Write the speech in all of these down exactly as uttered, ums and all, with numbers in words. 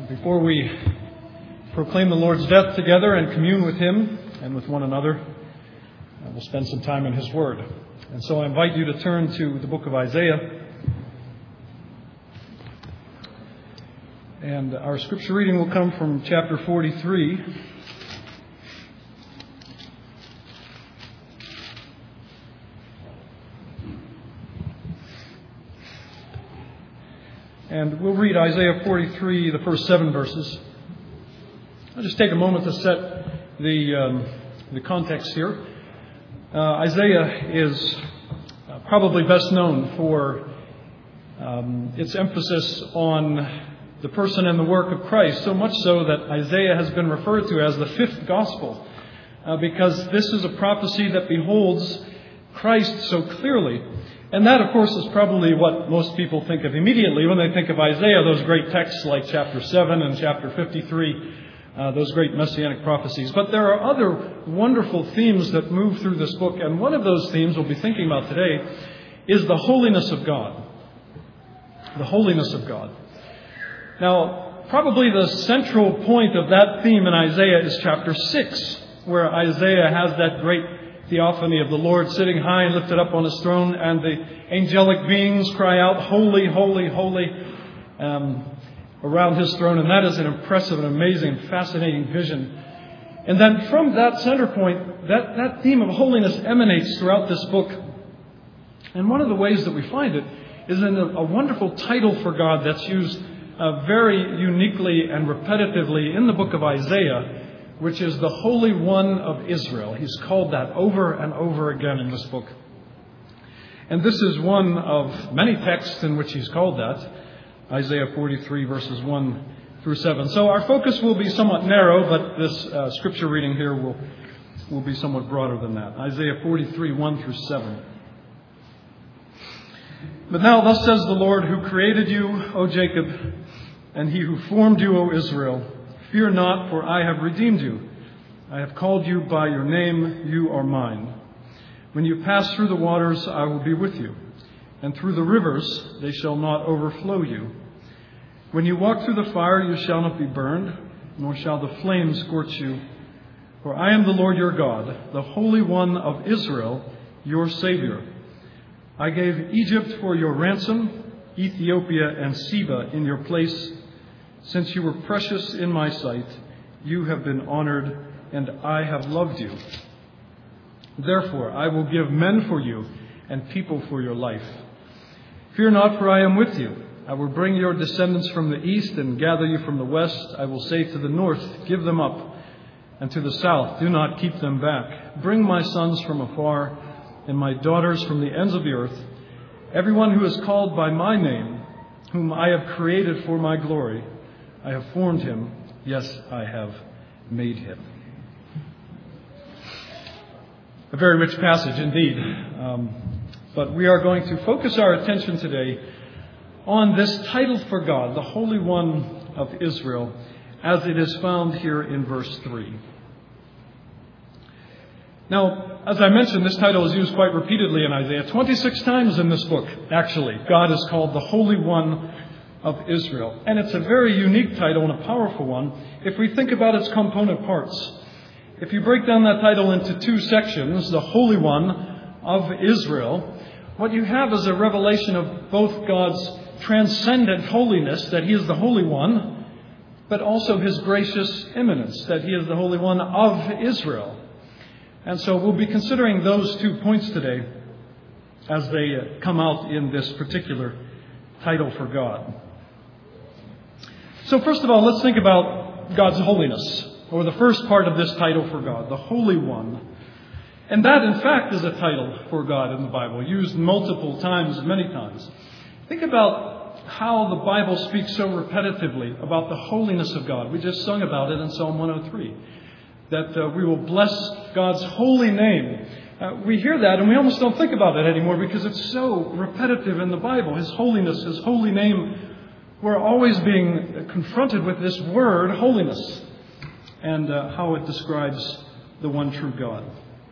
Before we proclaim the Lord's death together and commune with Him and with one another, uh, we'll spend some time in His Word. And so I invite you to turn to the book of Isaiah. And our scripture reading will come from chapter forty-three. And we'll read Isaiah forty-three, the first seven verses. I'll just take a moment to set the um, the context here. Uh, Isaiah is uh, probably best known for um, its emphasis on the person and the work of Christ, so much so that Isaiah has been referred to as the fifth gospel, uh, because this is a prophecy that beholds Christ so clearly. And that, of course, is probably what most people think of immediately when they think of Isaiah, those great texts like chapter seven and chapter fifty-three, uh, those great messianic prophecies. But there are other wonderful themes that move through this book, and one of those themes we'll be thinking about today is the holiness of God. The holiness of God. Now, probably the central point of that theme in Isaiah is chapter six, where Isaiah has that great theophany of the Lord sitting high and lifted up on His throne, and the angelic beings cry out, "Holy, holy, holy," um, around His throne. And that is an impressive and amazing, fascinating vision. And then from that center point, that, that theme of holiness emanates throughout this book. And one of the ways that we find it is in a, a wonderful title for God that's used uh, very uniquely and repetitively in the book of Isaiah, which is the Holy One of Israel. He's called that over and over again in this book. And this is one of many texts in which he's called that, Isaiah forty-three, verses one through seven. So our focus will be somewhat narrow, but this uh, scripture reading here will, will be somewhat broader than that. Isaiah forty-three, one through seven. "But now thus says the Lord, who created you, O Jacob, and He who formed you, O Israel, fear not, for I have redeemed you. I have called you by your name, you are mine. When you pass through the waters, I will be with you, and through the rivers, they shall not overflow you. When you walk through the fire, you shall not be burned, nor shall the flame scorch you. For I am the Lord your God, the Holy One of Israel, your Savior. I gave Egypt for your ransom, Ethiopia and Seba in your place. Since you were precious in my sight, you have been honored, and I have loved you. Therefore, I will give men for you and people for your life. Fear not, for I am with you. I will bring your descendants from the east and gather you from the west. I will say to the north, give them up, and to the south, do not keep them back. Bring my sons from afar and my daughters from the ends of the earth. Everyone who is called by my name, whom I have created for my glory. I have formed him. Yes, I have made him." A very rich passage indeed. Um, but we are going to focus our attention today on this title for God, the Holy One of Israel, as it is found here in verse three. Now, as I mentioned, this title is used quite repeatedly in Isaiah. twenty-six times in this book, actually, God is called the Holy One of Israel. And it's a very unique title and a powerful one if we think about its component parts. If you break down that title into two sections, the Holy One of Israel, what you have is a revelation of both God's transcendent holiness, that He is the Holy One, but also His gracious immanence, that He is the Holy One of Israel. And so we'll be considering those two points today as they come out in this particular title for God. So first of all, let's think about God's holiness, or the first part of this title for God, the Holy One. And that, in fact, is a title for God in the Bible, used multiple times, many times. Think about how the Bible speaks so repetitively about the holiness of God. We just sung about it in Psalm one oh three, that uh, we will bless God's holy name. Uh, we hear that and we almost don't think about it anymore because it's so repetitive in the Bible. His holiness, His holy name. We're always being confronted with this word, holiness, and uh, how it describes the one true God.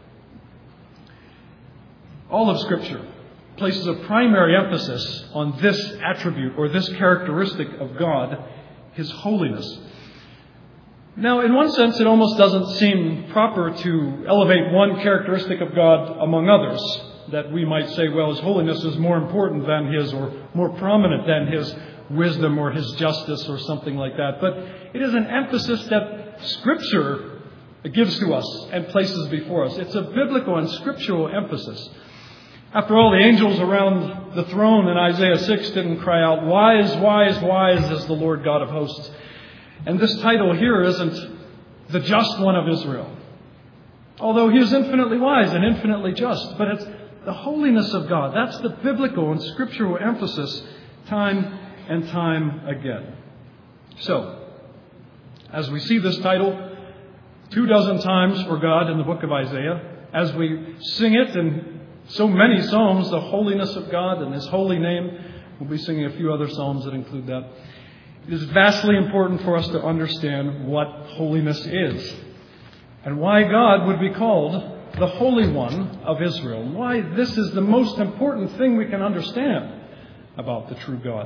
All of Scripture places a primary emphasis on this attribute or this characteristic of God His holiness. Now, in one sense, it almost doesn't seem proper to elevate one characteristic of God among others, that we might say, well, His holiness is more important than His, or more prominent than His wisdom or His justice or something like that. But it is an emphasis that Scripture gives to us and places before us. It's a biblical and scriptural emphasis. After all, the angels around the throne in Isaiah six didn't cry out, "Wise, wise, wise is the Lord God of hosts." And this title here isn't the just one of Israel, although He is infinitely wise and infinitely just. But it's the holiness of God. That's the biblical and scriptural emphasis time and time again. So, as we see this title two dozen times for God in the book of Isaiah, as we sing it in so many psalms, the holiness of God and His holy name, we'll be singing a few other psalms that include that. It is vastly important for us to understand what holiness is and why God would be called the Holy One of Israel, and why this is the most important thing we can understand about the true God.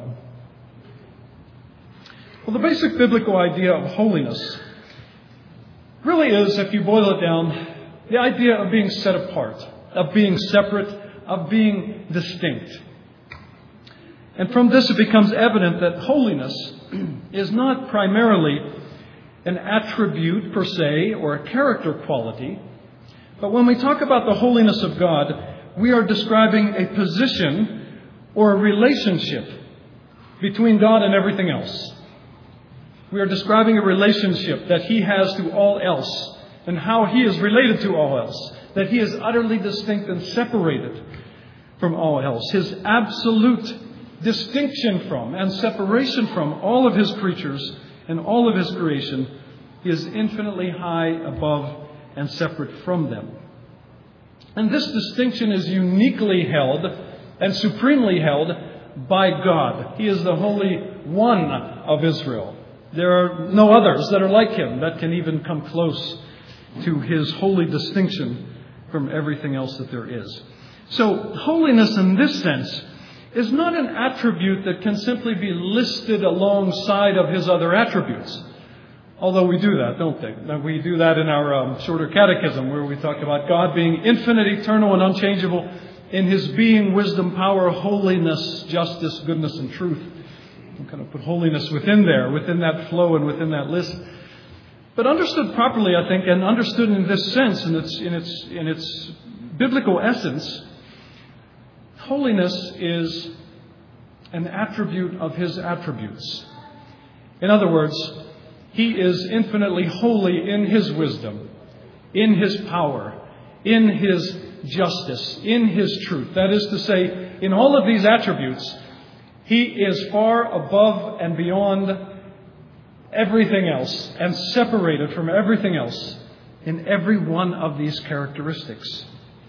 Well, the basic biblical idea of holiness really is, if you boil it down, the idea of being set apart, of being separate, of being distinct. And from this it becomes evident that holiness is not primarily an attribute per se or a character quality, but when we talk about the holiness of God, we are describing a position or a relationship between God and everything else. We are describing a relationship that He has to all else and how He is related to all else, that He is utterly distinct and separated from all else. His absolute distinction from and separation from all of His creatures and all of His creation is infinitely high above and separate from them. And this distinction is uniquely held and supremely held by God. He is the Holy One of Israel. There are no others that are like Him that can even come close to His holy distinction from everything else that there is. So, holiness in this sense is not an attribute that can simply be listed alongside of His other attributes. Although we do that, don't they? We do that in our um, shorter catechism, where we talk about God being infinite, eternal, and unchangeable in His being, wisdom, power, holiness, justice, goodness, and truth. We kind of put holiness within there, within that flow and within that list. But understood properly, I think, and understood in this sense, in its in its in its biblical essence, holiness is an attribute of His attributes. In other words, He is infinitely holy in His wisdom, in His power, in His justice, in His truth. That is to say, in all of these attributes, He is far above and beyond everything else and separated from everything else in every one of these characteristics.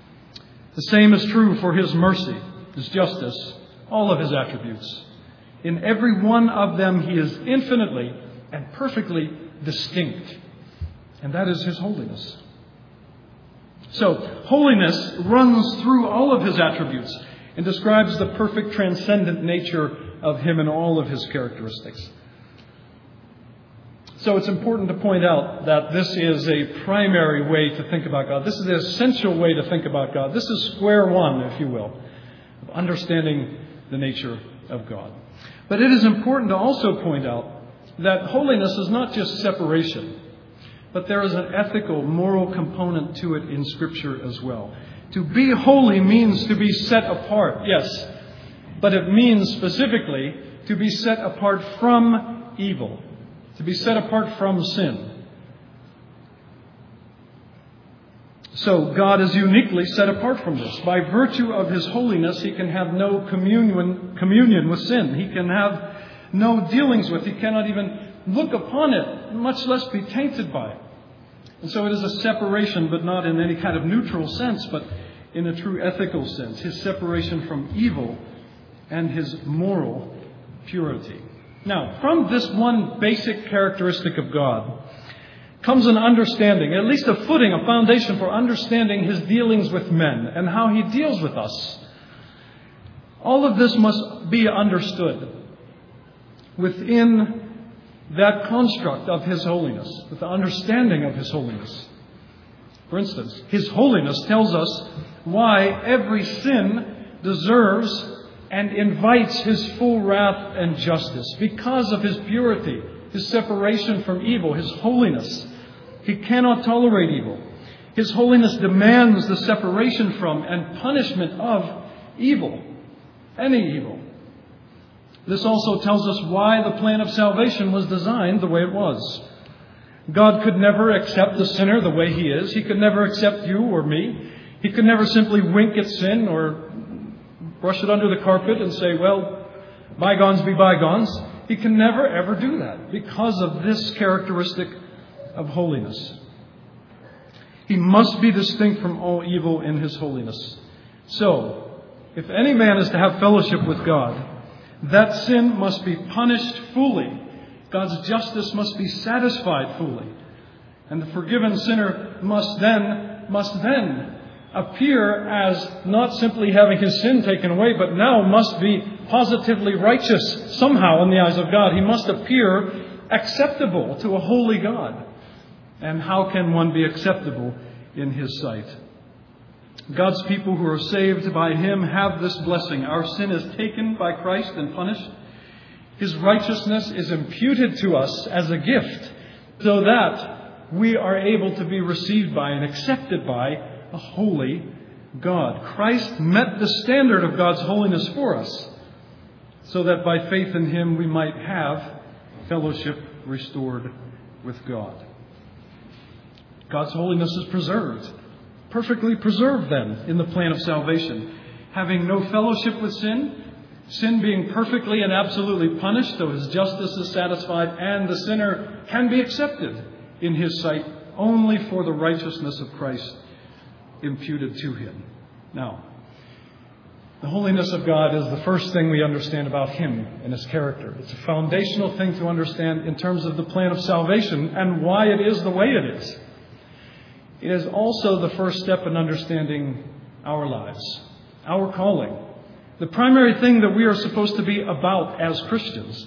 The same is true for His mercy, His justice, all of His attributes. In every one of them, He is infinitely and perfectly distinct. And that is His holiness. So, holiness runs through all of His attributes and describes the perfect transcendent nature of Him and all of His characteristics. So it's important to point out that this is a primary way to think about God. This is the essential way to think about God. This is square one, if you will, of understanding the nature of God. But it is important to also point out that holiness is not just separation, but there is an ethical, moral component to it in Scripture as well. To be holy means to be set apart, yes, but it means specifically to be set apart from evil, to be set apart from sin. So God is uniquely set apart from this. By virtue of His holiness, He can have no communion, communion with sin. He can have no dealings with. He cannot even look upon it, much less be tainted by it. And so it is a separation, but not in any kind of neutral sense, but in a true ethical sense. His separation from evil and His moral purity. Now, from this one basic characteristic of God comes an understanding, at least a footing, a foundation for understanding His dealings with men and how He deals with us. All of this must be understood within that construct of His holiness, with the understanding of His holiness. For instance, His holiness tells us why every sin deserves and invites His full wrath and justice. Because of His purity, His separation from evil, His holiness. He cannot tolerate evil. His holiness demands the separation from and punishment of evil, any evil. This also tells us why the plan of salvation was designed the way it was. God could never accept the sinner the way he is. He could never accept you or me. He could never simply wink at sin or brush it under the carpet and say, well, bygones be bygones. He can never, ever do that because of this characteristic of holiness. He must be distinct from all evil in His holiness. So, if any man is to have fellowship with God, that sin must be punished fully. God's justice must be satisfied fully. And the forgiven sinner must then, must then appear as not simply having his sin taken away, but now must be positively righteous somehow in the eyes of God. He must appear acceptable to a holy God. And how can one be acceptable in His sight? God's people who are saved by Him have this blessing. Our sin is taken by Christ and punished. His righteousness is imputed to us as a gift so that we are able to be received by and accepted by a holy God. Christ met the standard of God's holiness for us so that by faith in Him we might have fellowship restored with God. God's holiness is preserved, perfectly preserved then in the plan of salvation. Having no fellowship with sin, sin being perfectly and absolutely punished, though His justice is satisfied, and the sinner can be accepted in His sight only for the righteousness of Christ imputed to him. Now, the holiness of God is the first thing we understand about Him and His character. It's a foundational thing to understand in terms of the plan of salvation and why it is the way it is. It is also the first step in understanding our lives, our calling, the primary thing that we are supposed to be about as Christians.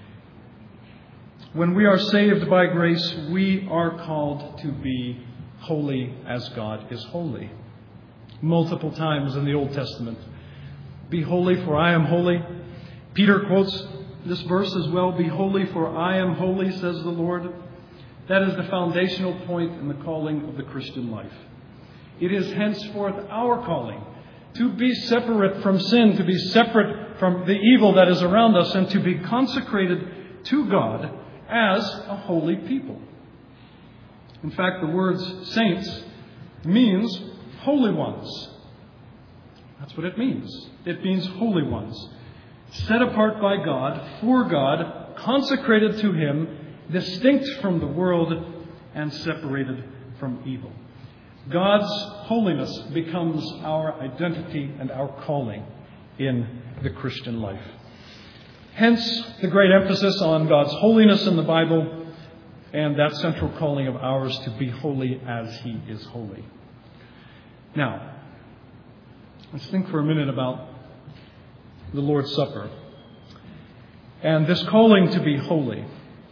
When we are saved by grace, we are called to be holy as God is holy. Multiple times in the Old Testament. Be holy, for I am holy. Peter quotes this verse as well. Be holy, for I am holy, says the Lord. That is the foundational point in the calling of the Christian life. It is henceforth our calling to be separate from sin, to be separate from the evil that is around us, and to be consecrated to God as a holy people. In fact, the word saints means holy ones. That's what it means. It means holy ones. Set apart by God, for God, consecrated to Him, distinct from the world, and separated from evil. God's holiness becomes our identity and our calling in the Christian life. Hence, the great emphasis on God's holiness in the Bible and that central calling of ours to be holy as He is holy. Now, let's think for a minute about the Lord's Supper and this calling to be holy.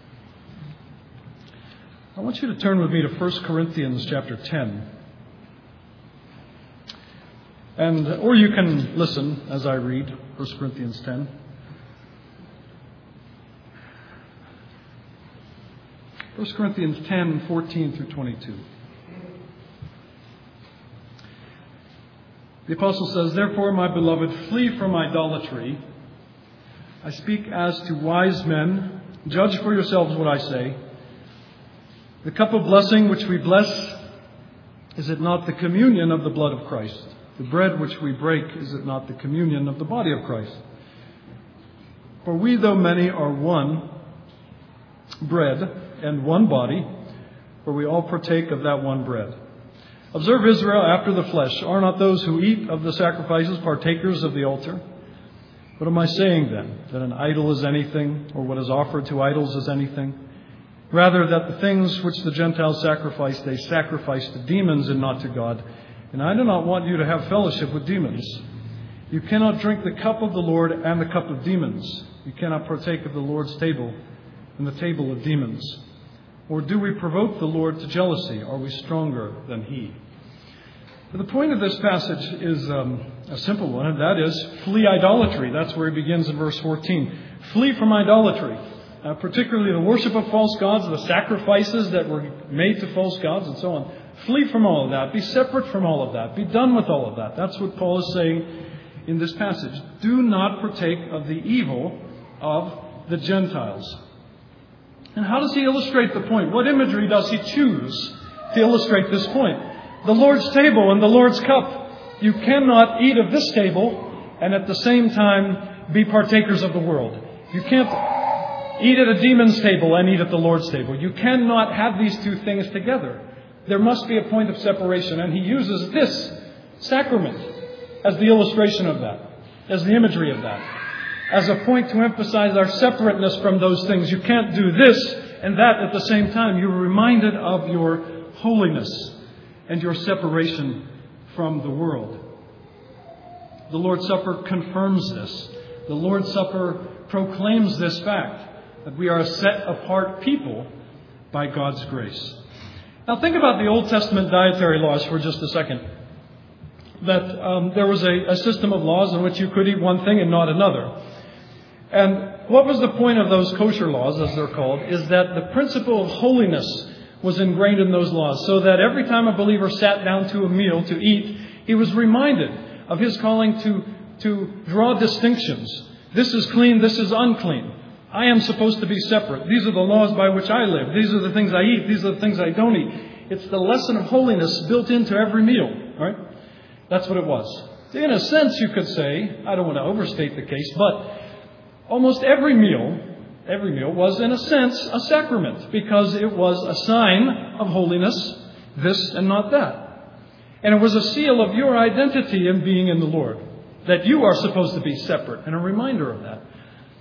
I want you to turn with me to First Corinthians chapter ten. And, or you can listen as I read First Corinthians ten. First Corinthians ten, fourteen through twenty-two. The apostle says, "Therefore, my beloved, flee from idolatry. I speak as to wise men. Judge for yourselves what I say. The cup of blessing which we bless, is it not the communion of the blood of Christ? The bread which we break, is it not the communion of the body of Christ? For we, though many, are one bread and one body, for we all partake of that one bread. Observe Israel after the flesh. Are not those who eat of the sacrifices partakers of the altar? What am I saying then? That an idol is anything, or what is offered to idols is anything? Rather, that the things which the Gentiles sacrifice, they sacrifice to demons and not to God. And I do not want you to have fellowship with demons. You cannot drink the cup of the Lord and the cup of demons. You cannot partake of the Lord's table and the table of demons? Or do we provoke the Lord to jealousy? Are we stronger than He? The point of this passage is um, a simple one, and that is flee idolatry. That's where he begins in verse fourteen. Flee from idolatry, uh, particularly the worship of false gods, the sacrifices that were made to false gods, and so on. Flee from all of that. Be separate from all of that. Be done with all of that. That's what Paul is saying in this passage. Do not partake of the evil of the Gentiles. And how does he illustrate the point? What imagery does he choose to illustrate this point? The Lord's table and the Lord's cup. You cannot eat of this table and at the same time be partakers of the world. You can't eat at a demon's table and eat at the Lord's table. You cannot have these two things together. There must be a point of separation. And he uses this sacrament as the illustration of that, as the imagery of that, as a point to emphasize our separateness from those things. You can't do this and that at the same time. You're reminded of your holiness and your separation from the world. The Lord's Supper confirms this. The Lord's Supper proclaims this fact, that we are a set-apart people by God's grace. Now think about the Old Testament dietary laws for just a second. That um, there was a, a system of laws in which you could eat one thing and not another. And what was the point of those kosher laws, as they're called, is that the principle of holiness was ingrained in those laws, so that every time a believer sat down to a meal to eat, he was reminded of his calling to, to draw distinctions. This is clean, this is unclean. I am supposed to be separate. These are the laws by which I live. These are the things I eat. These are the things I don't eat. It's the lesson of holiness built into every meal. Right? That's what it was. In a sense, you could say, I don't want to overstate the case, but almost every meal, every meal was, in a sense, a sacrament, because it was a sign of holiness, this and not that. And it was a seal of your identity in being in the Lord, that you are supposed to be separate, and a reminder of that.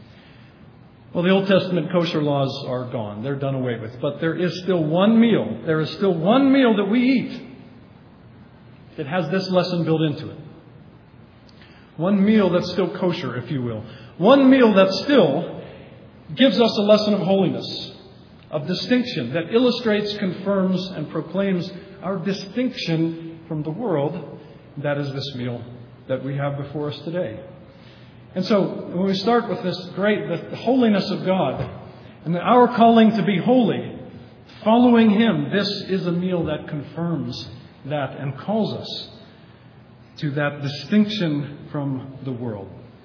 Well, the Old Testament kosher laws are gone. They're done away with. But there is still one meal. There is still one meal that we eat that has this lesson built into it. One meal that's still kosher, if you will. One meal that still gives us a lesson of holiness, of distinction, that illustrates, confirms, and proclaims our distinction from the world. That is this meal that we have before us today. And so, when we start with this great, the holiness of God, and our calling to be holy, following Him, this is a meal that confirms that and calls us to that distinction from the world.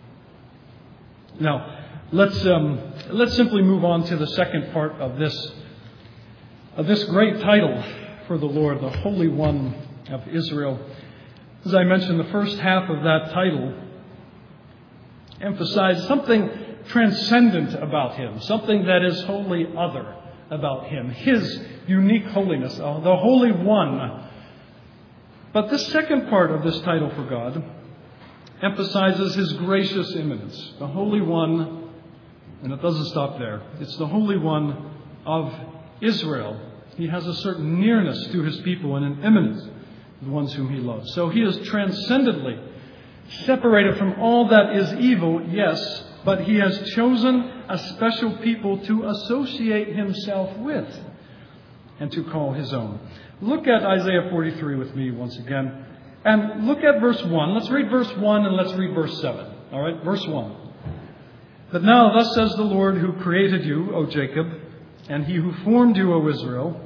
Now, let's um, let's simply move on to the second part of this of this great title for the Lord, the Holy One of Israel. As I mentioned, the first half of that title emphasized something transcendent about Him, something that is wholly other about Him, His unique holiness, the Holy One. But this second part of this title for God emphasizes His gracious immanence, the Holy One, and it doesn't stop there. It's the Holy One of Israel. He has a certain nearness to His people and an immanence, the ones whom He loves. So He is transcendently separated from all that is evil, yes, but He has chosen a special people to associate Himself with and to call His own. Look at Isaiah forty-three with me once again. And look at verse one. Let's read verse one and let's read verse seven. All right, verse one. But now thus says the Lord who created you, O Jacob, and He who formed you, O Israel,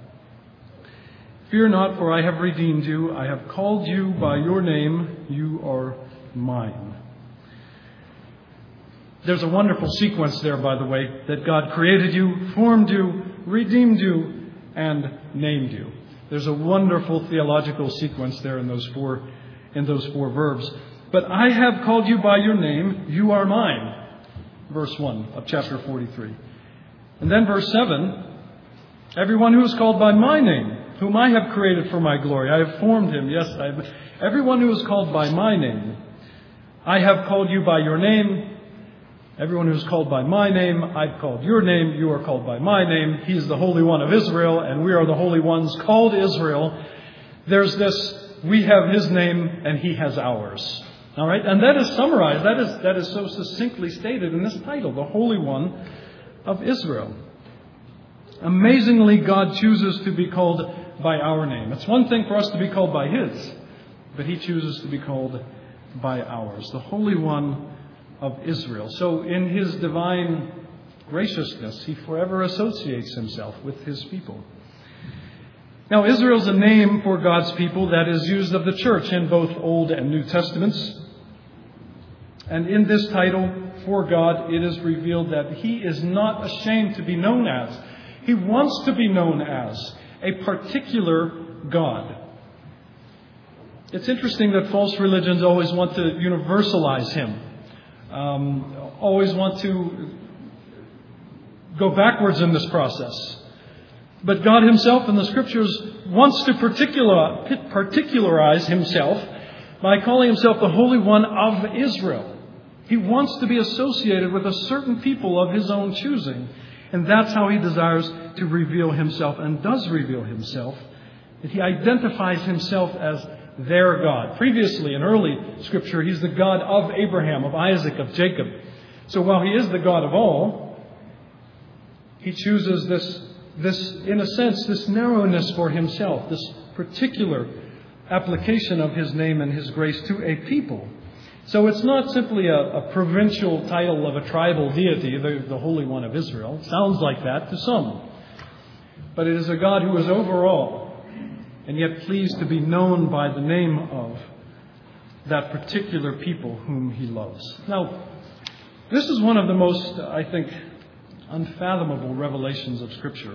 fear not, for I have redeemed you. I have called you by your name. You are mine. There's a wonderful sequence there, by the way, that God created you, formed you, redeemed you, and named you. There's a wonderful theological sequence there in those four, in those four verbs. But I have called you by your name. You are mine. Verse one of chapter forty-three. And then verse seven. Everyone who is called by my name, whom I have created for my glory. I have formed him. Yes, I have. Everyone who is called by my name. I have called you by your name. Everyone who is called by my name, I've called your name. You are called by my name. He is the Holy One of Israel, and we are the Holy Ones called Israel. There's this, we have His name, and He has ours. All right? And that is summarized. That is, that is so succinctly stated in this title, the Holy One of Israel. Amazingly, God chooses to be called by our name. It's one thing for us to be called by His, but He chooses to be called by ours, the Holy One of Israel. So in His divine graciousness, He forever associates Himself with His people. Now, Israel is a name for God's people that is used of the church in both Old and New Testaments. And in this title, for God, it is revealed that He is not ashamed to be known as. He wants to be known as a particular God. It's interesting that false religions always want to universalize Him, um, always want to go backwards in this process. But God Himself in the Scriptures wants to particular, particularize Himself by calling Himself the Holy One of Israel. He wants to be associated with a certain people of His own choosing. And that's how He desires to reveal Himself and does reveal Himself. He identifies Himself as their God. Previously, in early Scripture, He's the God of Abraham, of Isaac, of Jacob. So while He is the God of all, He chooses this, this, in a sense, this narrowness for Himself, this particular application of His name and His grace to a people. So it's not simply a, a provincial title of a tribal deity, the, the Holy One of Israel. It sounds like that to some. But it is a God who is over all, and yet pleased to be known by the name of that particular people whom He loves. Now, this is one of the most, I think, unfathomable revelations of Scripture.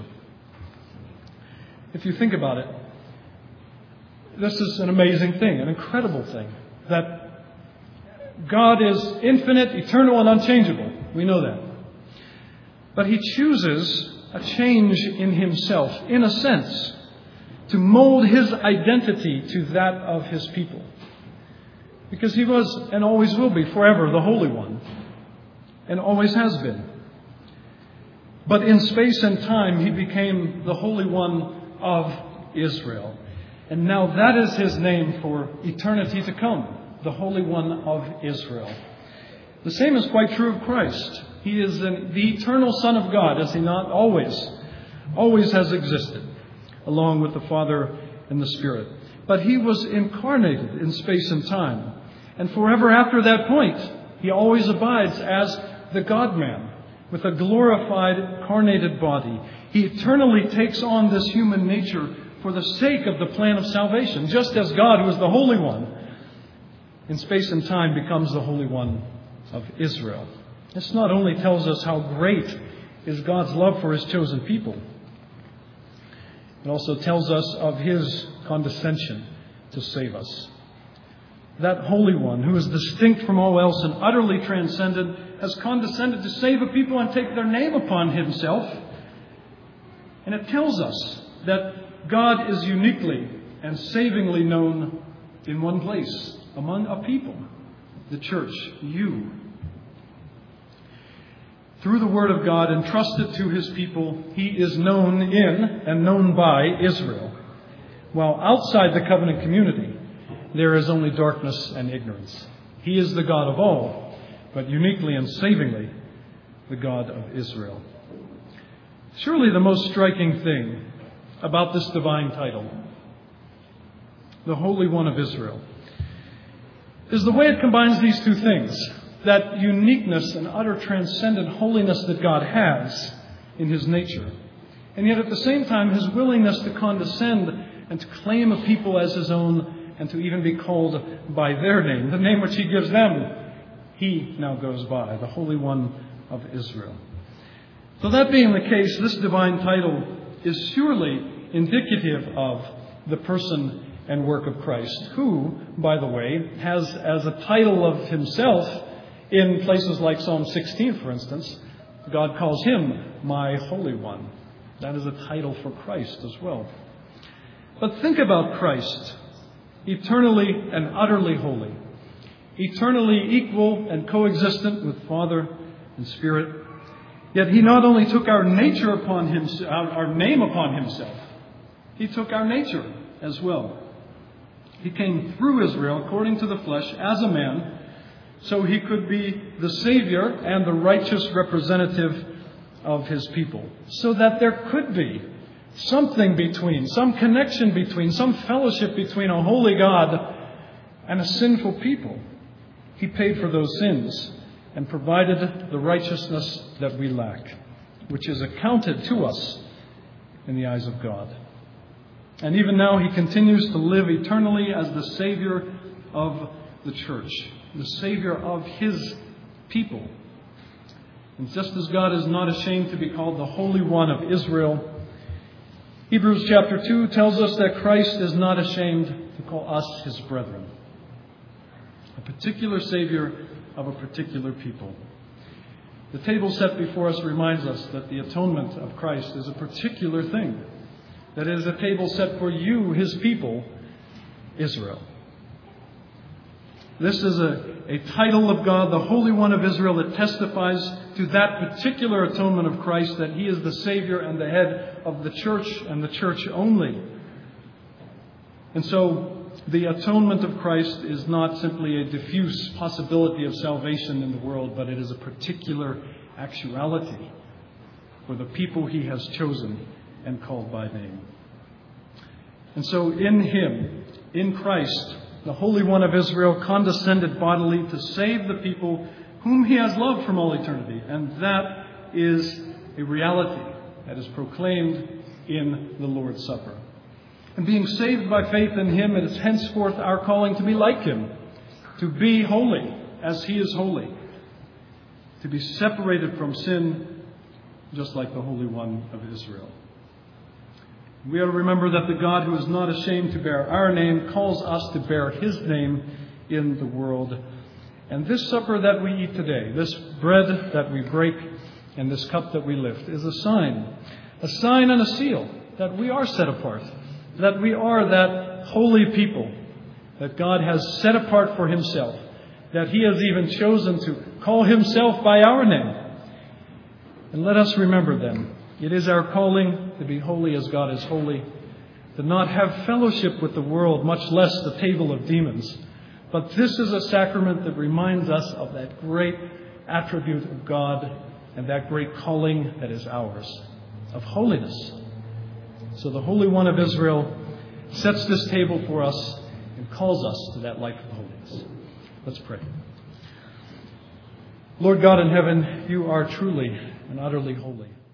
If you think about it, this is an amazing thing, an incredible thing, that God is infinite, eternal, and unchangeable. We know that. But He chooses a change in Himself, in a sense, to mold His identity to that of His people. Because He was and always will be forever the Holy One, and always has been. But in space and time, He became the Holy One of Israel. And now that is His name for eternity to come. The Holy One of Israel. The same is quite true of Christ. He is an, the eternal Son of God, as He not always, always has existed, along with the Father and the Spirit. But He was incarnated in space and time. And forever after that point, He always abides as the God-man, with a glorified, incarnated body. He eternally takes on this human nature for the sake of the plan of salvation, just as God, who is the Holy One, in space and time becomes the Holy One of Israel. This not only tells us how great is God's love for His chosen people, it also tells us of His condescension to save us. That Holy One, who is distinct from all else and utterly transcendent, has condescended to save a people and take their name upon Himself. And it tells us that God is uniquely and savingly known in one place, among a people, the church, you. Through the Word of God entrusted to His people, He is known in and known by Israel. While outside the covenant community, there is only darkness and ignorance. He is the God of all, but uniquely and savingly, the God of Israel. Surely the most striking thing about this divine title, the Holy One of Israel, is the way it combines these two things. That uniqueness and utter transcendent holiness that God has in His nature. And yet at the same time, His willingness to condescend and to claim a people as His own and to even be called by their name. The name which He gives them, He now goes by, the Holy One of Israel. So that being the case, this divine title is surely indicative of the person and work of Christ, who, by the way, has as a title of Himself, in places like Psalm sixteen, for instance, God calls Him my Holy One. That is a title for Christ as well. But think about Christ, eternally and utterly holy, eternally equal and coexistent with Father and Spirit. Yet He not only took our nature upon Himself, our name upon Himself, He took our nature as well. He came through Israel according to the flesh as a man, so He could be the Savior and the righteous representative of his people, so that there could be something between, some connection between, some fellowship between a holy God and a sinful people. He paid for those sins and provided the righteousness that we lack, which is accounted to us in the eyes of God. And even now he continues to live eternally as the Savior of the church, the Savior of his people. And just as God is not ashamed to be called the Holy One of Israel, Hebrews chapter two tells us that Christ is not ashamed to call us his brethren. A particular Savior of a particular people. The table set before us reminds us that the atonement of Christ is a particular thing. That is a table set for you, his people, Israel. This is a, a title of God, the Holy One of Israel, that testifies to that particular atonement of Christ, that he is the Savior and the head of the church and the church only. And so the atonement of Christ is not simply a diffuse possibility of salvation in the world, but it is a particular actuality for the people he has chosen and called by name. And so in him, in Christ, the Holy One of Israel condescended bodily to save the people whom he has loved from all eternity. And that is a reality that is proclaimed in the Lord's Supper. And being saved by faith in him, it is henceforth our calling to be like him, to be holy as he is holy, to be separated from sin just like the Holy One of Israel. We are to remember that the God who is not ashamed to bear our name calls us to bear his name in the world. And this supper that we eat today, this bread that we break and this cup that we lift, is a sign, a sign and a seal that we are set apart, that we are that holy people that God has set apart for himself, that he has even chosen to call himself by our name. And let us remember then, it is our calling to be holy as God is holy, to not have fellowship with the world, much less the table of demons. But this is a sacrament that reminds us of that great attribute of God and that great calling that is ours, of holiness. So the Holy One of Israel sets this table for us and calls us to that life of holiness. Let's pray. Lord God in heaven, you are truly and utterly holy.